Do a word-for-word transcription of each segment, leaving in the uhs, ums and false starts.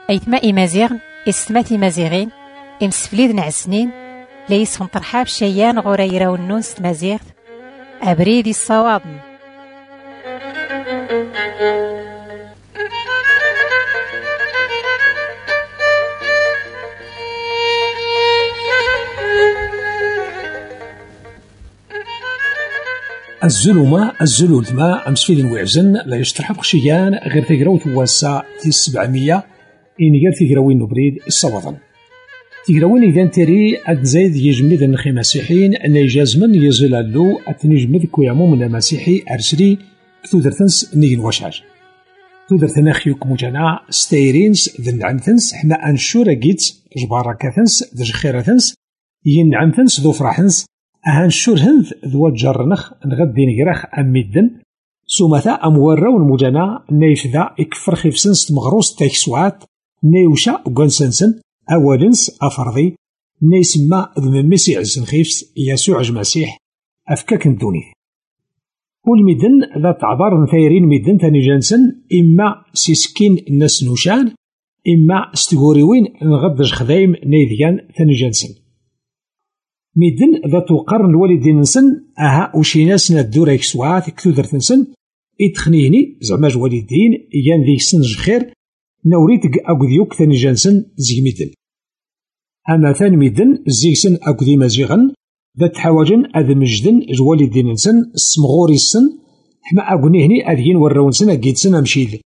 أيتما إمازيغن إستماتي مازيغين إمسفليد نعسنين ليسهم طرحاب شيان غوريرا والنونس مازيغ أبريدي الصوابن. الزلومة الزلول الماء أمسفيد وعزن لا يشترحب خشيان غير تقراوت واسا في السبعمية إن غير تقراوين نبريد الصوابن. تقراوين إذا تري أتزايد يجمد النخي مسيحيين أن يجازمن يزلالو أتنجمد كويامو من المسيحي أرسلي كتودرتنس نيجن وشاج تودرتنا خيوك مجانا ستايرينس ذن عنتنس حنا أنشورة جيتس جباركاتنس ذج خيراتنس ين عنتنس ذو فرحنس أهان شور هنذ ذو جرنخ نغدي نجرخ أميدن سومثا أمورو المجانا نيفذا إكفر خيفسنس مغروس تاكسوات نيوشا وقنسنسن أولنس أفرضي نيسما ذمميسي عزن خيفس يسوع المسيح أفكاك ندوني كل ميدن ذا تعبار نثيرين ميدن تاني جانسن إما سيسكين الناس نوشان إما استغوريوين نغدج خذايم نيذيان تاني جانسن ميدن ذا توقرن الوالدين نسن أها وشيناس ندور إكسوات كتودر تنسن إتخنيني زعماج والدين إيان ذي سنج خير نوريتك أقذيوك ثاني جانسن زي ميدن أما ثاني ميدن زيسن أقذي مزيغن ذا تحاوجن أذ مجدن جوالدين نسن السمغوري السن حما أقنيهني أذين وراونسن أقيدسن أمشيد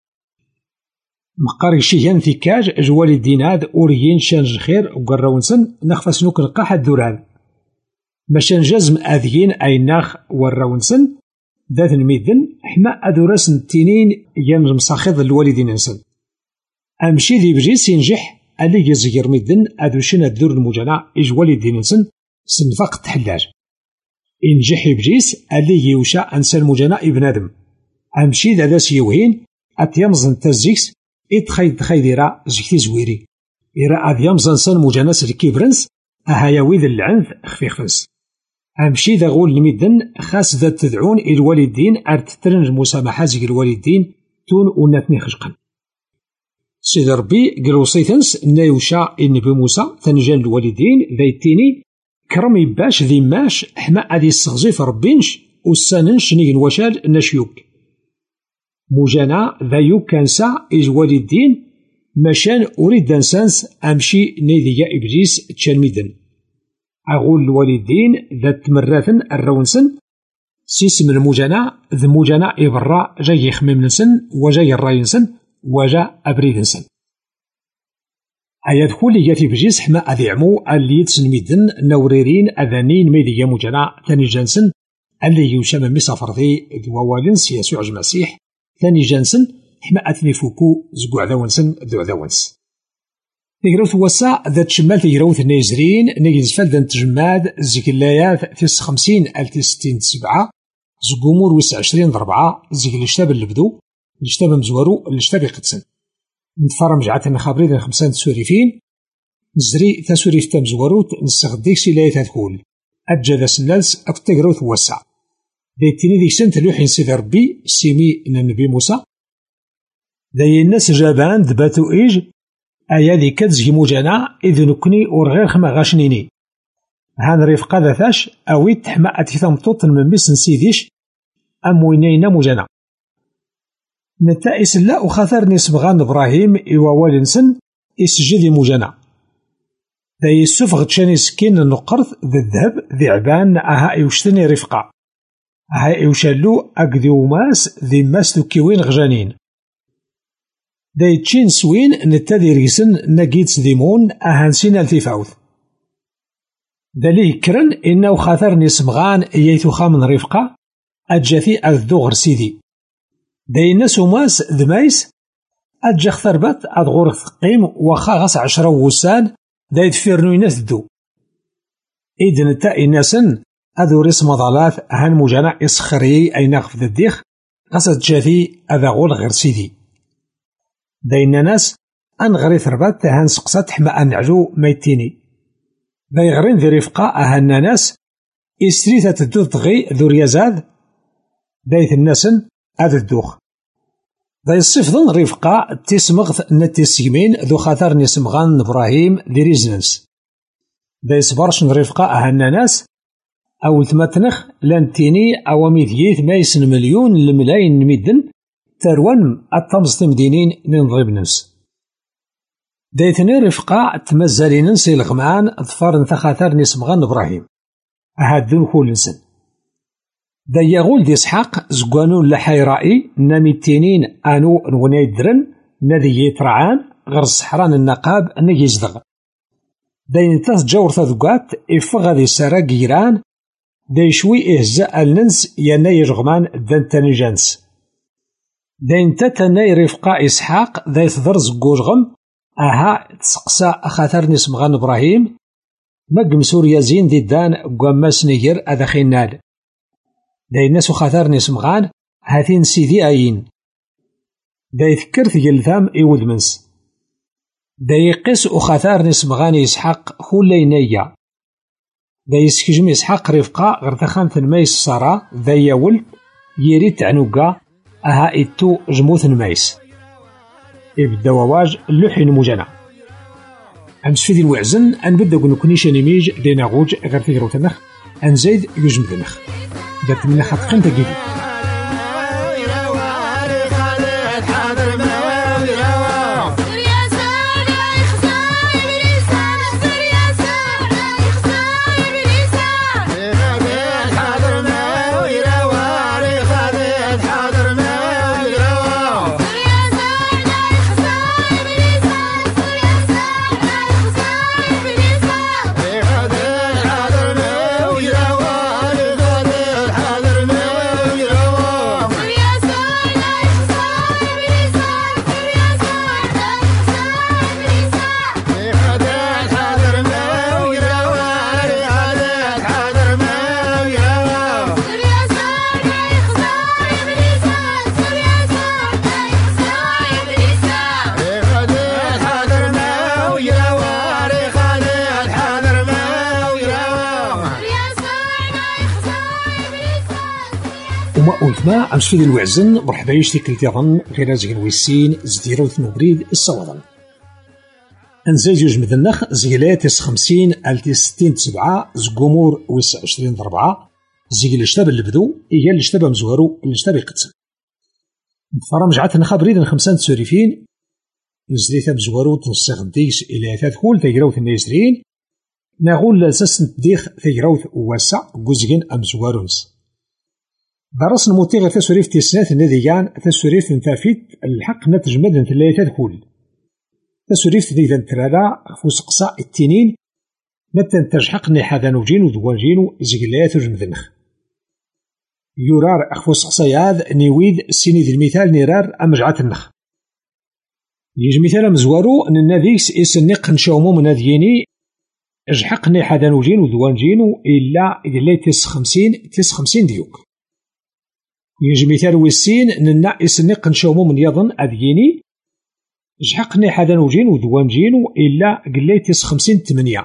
مقاري شيهان ثيكاج جوالدين هذا أوريين شانج خير وقراونسن نخفى نوك القاحة الدوران ماشان جزم أذين أي ناخ وراونسن ذات الميدن حما أدورسن التنين يام المساخض الوالدين نسن أمشي ذي بجيس ينجح اللي يزير ميدن أدوشنا الدور المجانا إجوالي دينسن سنفاق تحلاج إنجح بجيس اللي يوشا أنسى المجانا ابن آدم أمشي ذا داس يوهين أتيامزن تزيكس إتخيد خيديرا زيكتي زويري إرا أديامزن سن مجانا سلكيبرنس أهاياوي ذا العنث خفيخفنس أمشي ذا غول الميدن خاص ذا تدعون الوالدين أرتترن المسامحة زي الوالدين تون وناتني خشقا سيد ربي قالوا صيتنس نايوشا النبي موسى تنجان الوالدين ذايتيني كرمي باش ذي ماش حما أدي السغزيف ربينش والساننش نيجن وشال ناشيوك موجانا ذايو كانسا إج والدين ماشان أريد دانسانس أمشي نيديا إبليس تشالميدن أقول الوالدين ذات مراثن الرونسن سيسم الموجانا ذا موجانا إبرا جاي يخمم نسن وجاي الراينسن وجا أبريد نسن أياد كل ياتي بجيس حما أذيعمو اللي يتسنميدن نوريرين أذانين ميديا موجانا ثاني جانسن اللي يوشام ميسا فرضي دوالنس يسوع المسيح ثاني جانسن حما أثني فوكو زقوع ذاونسن ذو ذاونس تقراوث وسا ذات شمال تقراوث نيزرين نيجز فالدن تجماد زيك اللايات تيس خمسين ألف ستين سبعة زقومور ويس عشرين ضربعة زيك الاشتاب اللي بدو الاشتاب مزورو الاشتاب يقدسن نتفرم جعاتنا خابرين خمسان تسوريفين نزري تسوريف تمزوروت نستغديك سلايات هتكول أجا ذا سلالس أكت تقراوث وسا ديتيني ديك سنت لوحين سيد ربي سيمي إن النبي موسى ذي الناس جابان دباتو إيج أيا ذي كتزجي موجانا إذ نكني ورغير خما غاشنيني هان رفقا ذا ثاش أويت حما أتيثم توطن من بس نسيديش أم وينينا موجانا نتائس لا وخاثر نسبغان إبراهيم إوا والنسن إسجدي موجانا ذا يسوف غتشاني سكين النقرث ذا الذهب ذي عبان أها إوشتني رفقا أها إوشالو أقذي وماس ذي ماس ذكيوين غجانين داي تشين سوين نتادي ريسن ناقيتس ديمون أهانسين التفاوث دالي كرن إنو خاثر نسمغان إيايتو خامن رفقا أجاثي أذدو غر سيدي داي الناس وماس دمايس أجا خثربات أدغور ثقيم وخا غاس عشرة ووسان داي تفيرنو يناس دو إيد نتا إناسن أدو ريس مضالات هان مجانا إسخري أي ناقف ذا الديخ غاس أجاثي أذغول غير سيدي داينا ناس أنغري ثربات هان سقسات حما أنعجو ميتيني داي غرين ذي رفقا أهان ناس إسريثة تدوث غي ذو ريازاد دايث الناسن هذا الدوخ ذا يصفضن رفقة تسمغث نتسيمين ذو خاطر نسمغان إبراهيم ذي ريزنس. ذا يصبرش رفقة أهنا ناس أو ثماتنخ لانتيني أوامي ذيث مايسن مليون الملايين ميدن تروان التمز تمدينين ننضرب ننس. دايتني رفقة تمزالي ننسي الغمان ظفار نتخاثر نسمغان إبراهيم أهدن كل نسن. دا يغول دي إسحاق زقانون لحي رائي ناميتينين أنو نونيدرن نادي يترعان غير الصحران النقاب نجي يزدغ. دا ينتاز جور تذقات إفغ غادي سارا جيران دا يشوي إهزاء الننس يانا يرغمان دان تاني جانس. دا ينتا تاني رفقة إسحاق دا يتضر زقوجغم أها تسقسا أخاثر نسمغان إبراهيم مقم سوريا زين دي دان قواما سنيجر أدخين نال. دا الناس خاطر نسمغان هاتين سيدي أين دا يذكر ثقلثام إيود منس. دا يقس أخاثر نسمغان إسحاق خولينيا دا يسكجم إسحاق رفقة غير تخامت الميس صرا دا يولد يريد عنوكا أها إتو جموث الميس إبدا وواج اللوحين مجانا أمس في ذي الوعزن أنبدا كنكونيش نميج دينا غوج غير تقرو تنخ أنزيد يجمد تنخ دات من خط قنت جديد. وما أمس في ذي الوعزن مرحبا يشتي كل تيظن غير زين ويسين زديرو ثنوبريد الصوضن أنزاي جوج مذنخ زيلات يس خمسين ألتي ستين تسبعة زقومور ويس عشرين ضربعة زيل الشتاب اللي بدو إيا الشتاب مزوارو الشتاب يقتل فرام جعتنا خبريد خمسان تسوريفين نزليتا مزوارو تنصيغ ديس إلى ثلاث خول تيقراوث النيزرين ناغول لأساس نديخ تيقراوث واسع قوزقين أمزوارونس درس الموتي غير تسوريف تيسنات الناديان تسوريف نتافيت الحق نتجمد نتلاية تدخول تسوريف ذي ذنترادا فوس قصاء التنين متى تجحق نحادا نوجين ودوانجين زقلايات وجمذنخ يورار أخفوس قصاياد نيويد سيني ذي المثال نيرار أمجعات النخ يجي مثال مزوارو أن الناديس إسنق نشاومو من نادييني اجحق نحادا نوجين ودوانجين إلا إلا تيس خمسين تيس خمسين ديوك يجي مثال ويسين ننا إسنق نشاومو من يظن أديني جحقني حدا نوجين ودوانجين إلا قليتيس خمسين تمنية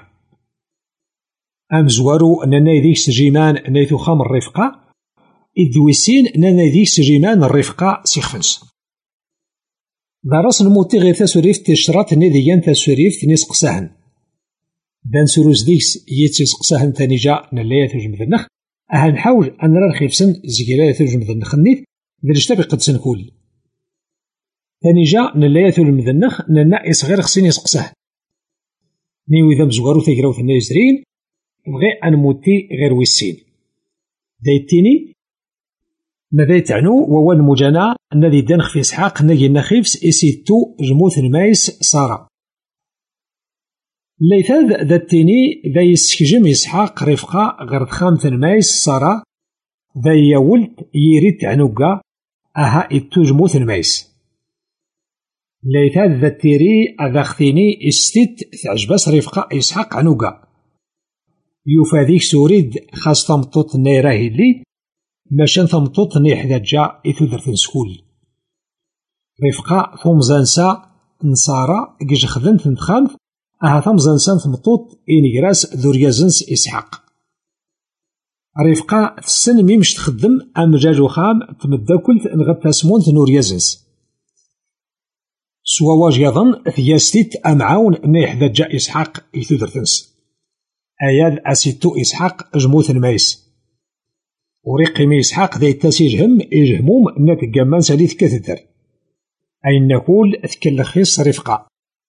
أم زوارو ننا يديك سجيمان نيثو خام الرفقة إدويسين ننا يديك سجيمان الرفقة سيخفنس دارس نموتي غير تسوريف تشرات نديان تسوريف تنسق سهن دان سروز ديكس يتسق سهن تانيجا نلايا تجمد النخ أها نحاول أن نرى الخيفسن زيكالا تجمد النخ النيت درجتا بقدسن كول تانيجا نلايا تجمد النخ ننا إصغير خصين يسقسه نيو إذا مزوارو تيقراو ثنا يزرين بغي أنموتي غير ويسين دايتيني ماذا تعنو وهو المجانا الذي دانخ في إسحاق نجي نخيفس إسيتو جموث المايس صارا ليثاد ذاتيني ذا يسكجم إسحاق رفقا غير خامث المايس صارا ذا يولد يريد عنوكا أها إتو جموث المايس ليثاد ذاتيري أذاختيني استيت تعجبس رفقا إسحاق عنوكا يفاديك سوريد خاص تمطوط نيراهي لي ماشان تمطوط نيحدا جا إتو درتن سكول رفقا ثمزانسا نصارا كيج خذنت نتخامث أها ثمزانسا ثمطوط إنيغراس ذوريازنس إسحاق رفقا تسن ميمش تخدم أم جاجو خام تمداكل نغتا سمونت نوريازنس سوا واجيضا ثياستيت أمعاون نيحدى جا إسحاق إثودرتنس أياد أسيتو إسحاق جموث المايس وريقي مي إسحاق ذي تاسيجهم إجهموم نتقامان ساليث كثدر أي نقول تكلخيص رفقة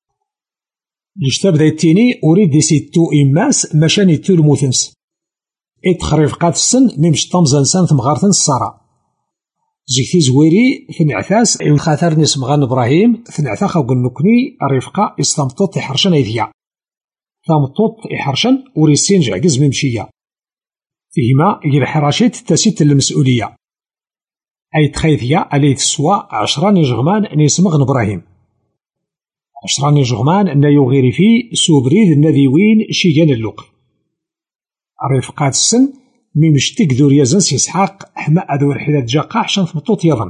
يشتاب ذي التيني أريد دي سيتو إماس مشاني تو الموثنس إتخرفقات السن ميمش طمزان سان ثمغارتن الصرا زيكتي زويري ثنعثاس الخاثر نسمغان إبراهيم ثنعثا خاوق النكني الرفقة إستمطوط يحرشن أيديا ثامطوط يحرشن وريسين جعجز ممشية فيهما يجرح رشيد تسيت المسؤولية أي تخيثيا ألي تسوى عشران جغمان نسمغن إبراهيم عشران جغمان أن يغيري فيه سوبريد النذيوين شيجان اللوق الرفقات السن ميمشتك ذو ريازن سيسحاق حما أذو رحلة جاقا حشان ثمطوط يظن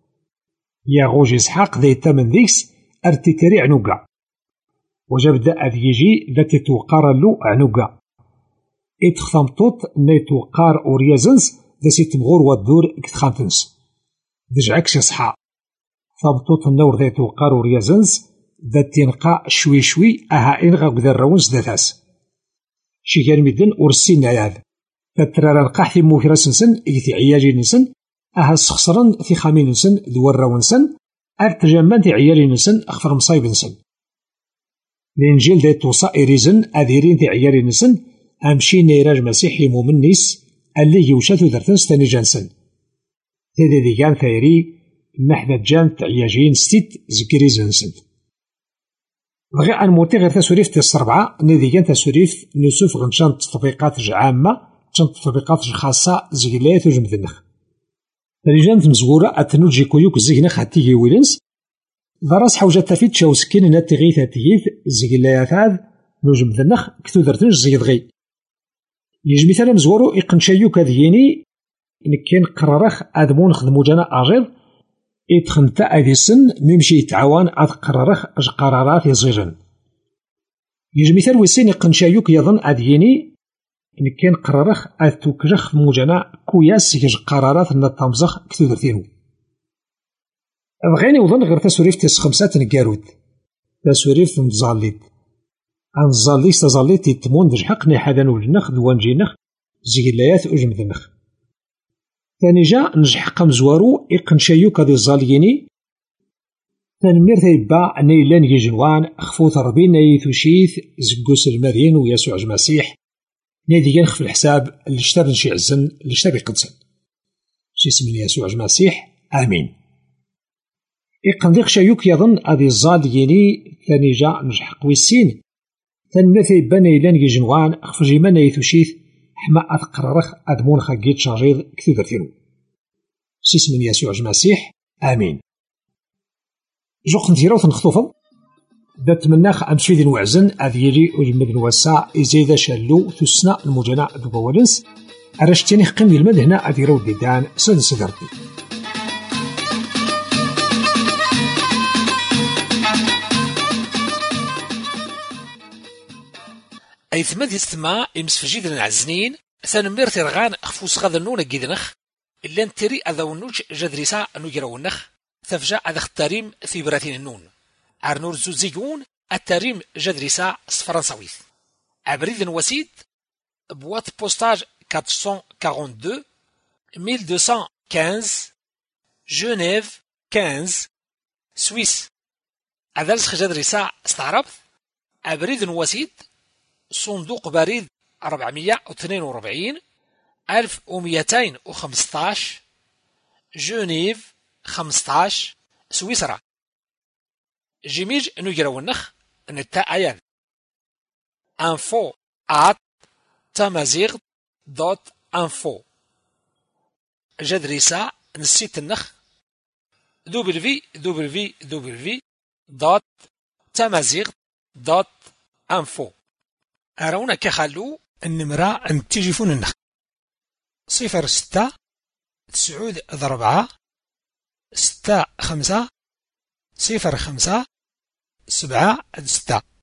يا غوج إسحاق ذي تمن ذيكس أرتتري عنوقا وجاب دا أذ يجي ذات توقار اللو عنوقا إتخثمطوط نيتوقار أوريازنس ذا سيتمغور والدور كتخانتنس دجعكس يصحى ثمطوط النور ذا توقار أوريازنس ذا تنقى شوي شوي أها إنغا قذا الروانس ذاتاس شيكان مدن ورسينا ياذ تترارا نقاح ثمو في راسنسن إيثي عياجي نسن أها سخسرن في خامين نسن دوار روانسن أرتجمان في عيالي نسن أخفر مصايب نسن الإنجيل ذا توصى إريزن أذيرين في عيالي نسن أمشي نيراج مسيحي مؤمن نيس اللي يوشاتو درتنس تاني جانسن تيدي دي كان ثيري محدد جان تعياجين ستيت زكريزن سن بغي أن موتي غير تسوريف تيس ربعة ندي كان تسوريف نسوف غنشان تطبيقات عامة تشان تطبيقات خاصة زيلايات وجمذنخ رجال تمزورة أتنوجي كويوك زينخ هاتيجي ويلنس ضراس حوجة تفيد شاو سكين ناتيغيث هاتيغيث زيلايات هذ نوجمذنخ كتو درتنج زيدغي يجي مثلا مزورو إقنشايو كذيني نكين قرارخ أدمون خدمو جانا أجير إتخنتا أدي سن ميمشي يتعاون أد قرارخ أج قرارات يزيجن يجي مثلا ويسين إقنشايوك يظن أديني نكين قرارخ أد توكجخ موجانا كوياس يج قرارات نتامزخ كتو درتينو بغيني وظن غير تسوريف تيس خمسات نكارود تسوريف متزاليد أن الزاليس تزاليت يتمون دج حقني حدا وجنخ دوان جينخ زيلايات وجمذنخ ثاني جا نجحق مزوارو إقنشايو كادي الزالييني تنمير تيبا نيلان يجنوان خفو تربين نيثوشيث زقوس المدين ويسوع المسيح نادي ينخ في الحساب اللي اشتاب نشي عزن اللي اشتاب يقدسن شي سمين يسوع المسيح آمين إقنديق شايوك يظن أدي الزالييني ثاني جا نجحق ويسين تنمثي بني لان يجنوان خفجي من يثوشيث حما أتقررخ أدمون خاقيت شاريض كثو درتينو سيس من يسوع المسيح آمين جوق نتيرو تنخطوفض دات مناخ أمسويد وعزن أذيلي وجمد نوسع إزايدا شالو ثسنا المجنع دوبولنس أرشتيني قيم المد هنا أذيرو ديدان سن سدرتي أي ثمد يستمع إمسفجيد العزنين ثانمير ترغان أخفوس غاذا نونا جيدنخ إلا نتري أذاونوج جدريسا نوجراونخ ثفجا أذا اختاريم في براتين النون عرنور زوزيقون التاريم جدريسا سفرنساويث عبريد وسيد بوات بوستاج أربعمية واثنين وأربعين ألف ومئتين وخمسة عشر جنيف خمسة سويس أذلسخ جدريسا استعربت عبريد وسيد صندوق بريد أربعمية واثنين وأربعين ألف ومئتين وخمسة عشر جنيف خمسة عشر سويسرا جيميج نجرونخ نتا أيان info at تمازيغ دوت info جدريسا نسيت النخ دبليو دبليو دبليو دوت تمازيغ دوت info أرونا كخلو النمرة نتيجفون النخ صفر ستة تسعود ضربعة ستة خمسة صفر خمسة سبعة ستة